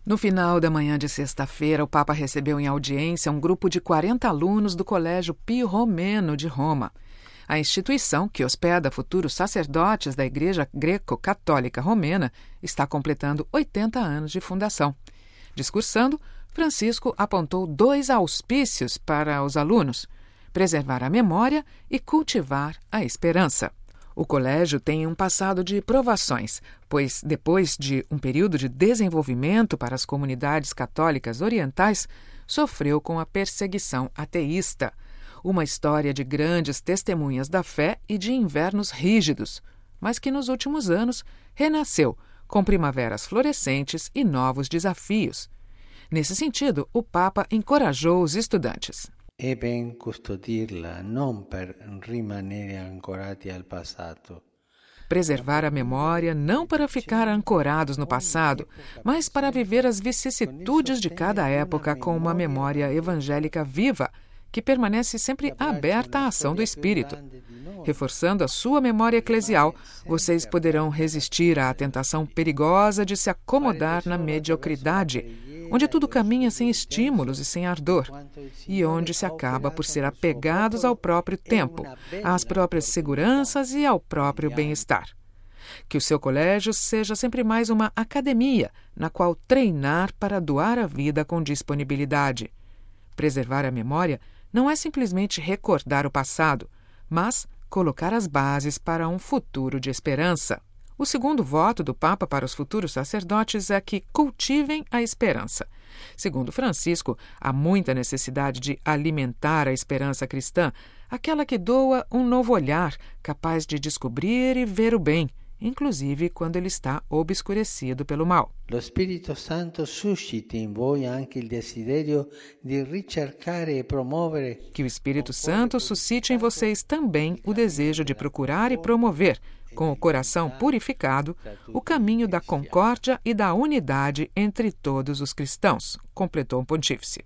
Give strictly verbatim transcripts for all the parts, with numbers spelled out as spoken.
No final da manhã de sexta-feira, o Papa recebeu em audiência um grupo de quarenta alunos do Colégio Pio Romeno de Roma. A instituição, que hospeda futuros sacerdotes da Igreja Greco-Católica Romena, está completando oitenta anos de fundação. Discursando, Francisco apontou dois auspícios para os alunos: preservar a memória e cultivar a esperança. O colégio tem um passado de provações, pois, depois de um período de desenvolvimento para as comunidades católicas orientais, sofreu com a perseguição ateísta. Uma história de grandes testemunhas da fé e de invernos rígidos, mas que nos últimos anos renasceu, com primaveras florescentes e novos desafios. Nesse sentido, o Papa encorajou os estudantes. È ben custodirla, non per rimanere ancorati al passato. Preservar a memória não para ficar ancorados no passado, mas para viver as vicissitudes de cada época com uma memória evangélica viva, que permanece sempre aberta à ação do Espírito. Reforçando a sua memória eclesial, vocês poderão resistir à tentação perigosa de se acomodar na mediocridade, onde tudo caminha sem estímulos e sem ardor, e onde se acaba por ser apegados ao próprio tempo, às próprias seguranças e ao próprio bem-estar. Que o seu colégio seja sempre mais uma academia, na qual treinar para doar a vida com disponibilidade. Preservar a memória não é simplesmente recordar o passado, mas colocar as bases para um futuro de esperança. O segundo voto do Papa para os futuros sacerdotes é que cultivem a esperança. Segundo Francisco, há muita necessidade de alimentar a esperança cristã, aquela que doa um novo olhar, capaz de descobrir e ver o bem, inclusive quando ele está obscurecido pelo mal. Lo Spirito Santo suscita in voi anche il desiderio di ricercare e promuovere. Que o Espírito Santo suscite em vocês também o desejo de procurar e promover, com o coração purificado, o caminho da concórdia e da unidade entre todos os cristãos, completou o pontífice.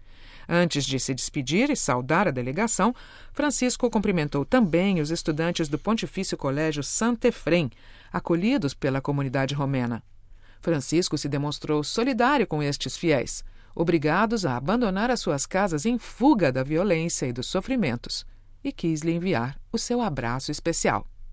Antes de se despedir e saudar a delegação, Francisco cumprimentou também os estudantes do Pontifício Colégio Sant'Efrem, acolhidos pela comunidade romena. Francisco se demonstrou solidário com estes fiéis, obrigados a abandonar as suas casas em fuga da violência e dos sofrimentos, e quis lhe enviar o seu abraço especial.